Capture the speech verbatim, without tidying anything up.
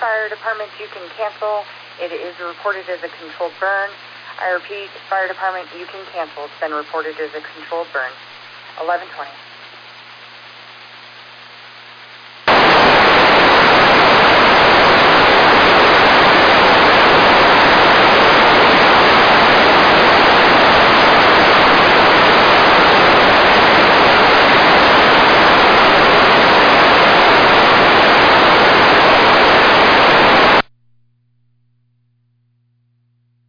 Fire Department, you can cancel. It is reported as a controlled burn. I repeat, Fire Department, you can cancel. It's been reported as a controlled burn. eleven twenty.